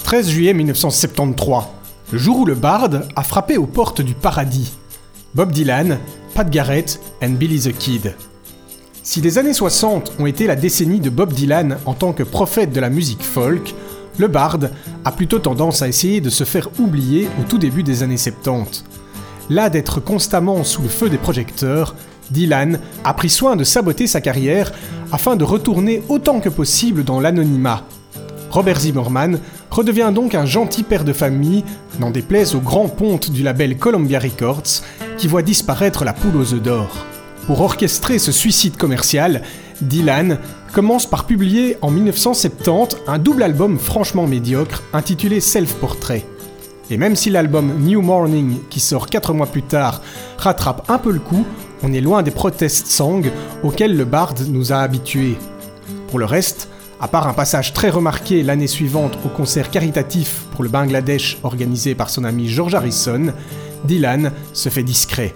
13 juillet 1973, le jour où le barde a frappé aux portes du paradis. Bob Dylan, Pat Garrett and Billy the Kid. Si les années 60 ont été la décennie de Bob Dylan en tant que prophète de la musique folk, le barde a plutôt tendance à essayer de se faire oublier au tout début des années 70. Là d'être constamment sous le feu des projecteurs, Dylan a pris soin de saboter sa carrière afin de retourner autant que possible dans l'anonymat. Robert Zimmerman redevient donc un gentil père de famille, n'en déplaise au grand ponte du label Columbia Records, qui voit disparaître la poule aux œufs d'or. Pour orchestrer ce suicide commercial, Dylan commence par publier en 1970 un double album franchement médiocre intitulé Self-Portrait. Et même si l'album New Morning, qui sort 4 mois plus tard, rattrape un peu le coup, on est loin des protest songs auxquels le barde nous a habitués. Pour le reste, à part un passage très remarqué l'année suivante au concert caritatif pour le Bangladesh organisé par son ami George Harrison, Dylan se fait discret.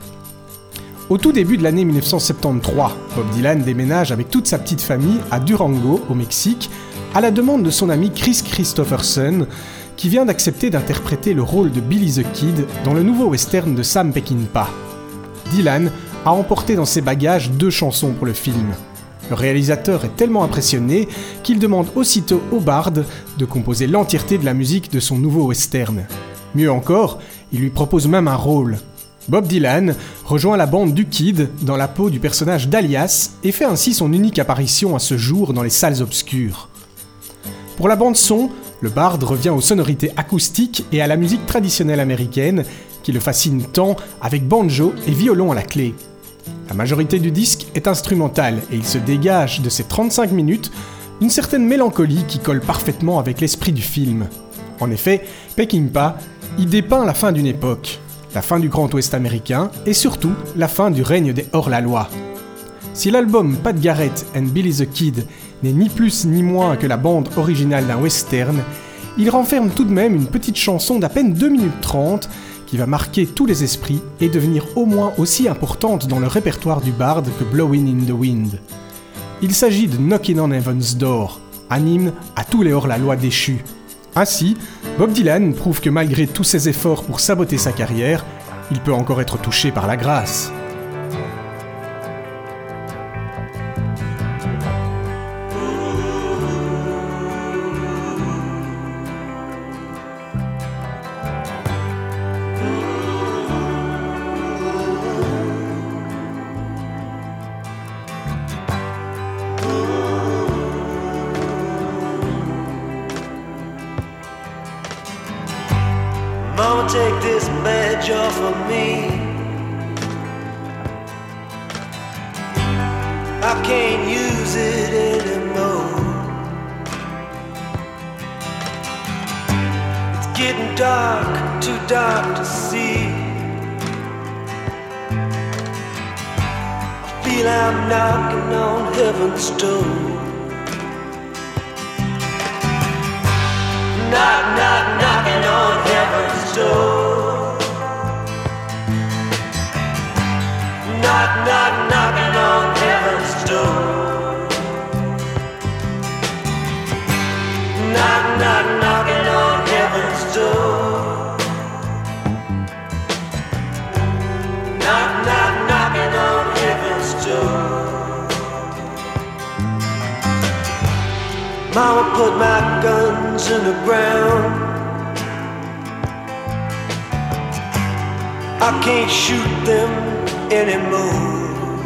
Au tout début de l'année 1973, Bob Dylan déménage avec toute sa petite famille à Durango, au Mexique, à la demande de son ami Chris Christopherson, qui vient d'accepter d'interpréter le rôle de Billy the Kid dans le nouveau western de Sam Peckinpah. Dylan a emporté dans ses bagages 2 chansons pour le film. Le réalisateur est tellement impressionné qu'il demande aussitôt au barde de composer l'entièreté de la musique de son nouveau western. Mieux encore, il lui propose même un rôle. Bob Dylan rejoint la bande du Kid dans la peau du personnage d'Alias et fait ainsi son unique apparition à ce jour dans les salles obscures. Pour la bande-son, le barde revient aux sonorités acoustiques et à la musique traditionnelle américaine qui le fascine tant avec banjo et violon à la clé. La majorité du disque est instrumentale et il se dégage de ces 35 minutes une certaine mélancolie qui colle parfaitement avec l'esprit du film. En effet, Peckinpah y dépeint la fin d'une époque, la fin du Grand Ouest américain et surtout la fin du règne des hors-la-loi. Si l'album Pat Garrett and Billy the Kid n'est ni plus ni moins que la bande originale d'un western, il renferme tout de même une petite chanson d'à peine 2 minutes 30 qui va marquer tous les esprits et devenir au moins aussi importante dans le répertoire du barde que Blowin' in the Wind. Il s'agit de Knockin' on Heaven's Door, un hymne à tous les hors-la-loi déchus. Ainsi, Bob Dylan prouve que malgré tous ses efforts pour saboter sa carrière, il peut encore être touché par la grâce. Mama, take this badge off of me. I can't use it anymore. It's getting dark, too dark to see. I feel I'm knocking on heaven's door. Knock, knock, knocking on heaven's door. Knock, knock, knocking on heaven's door. Knock, knock, knocking on heaven's door. Knock, knock, knocking on heaven's door. Mama put my guns in the ground. I can't shoot them anymore.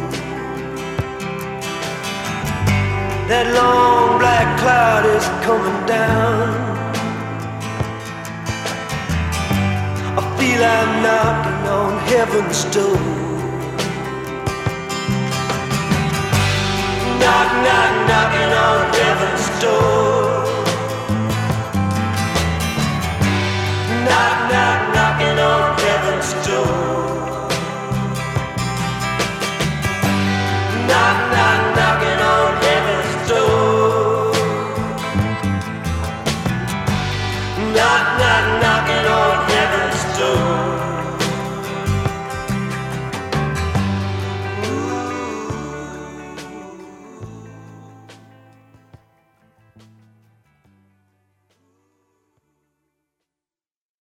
That long black cloud is coming down. I feel I'm knocking on heaven's door. Knock, knock, knocking on heaven's door. Knock, knock, knocking on heaven's door. Knock,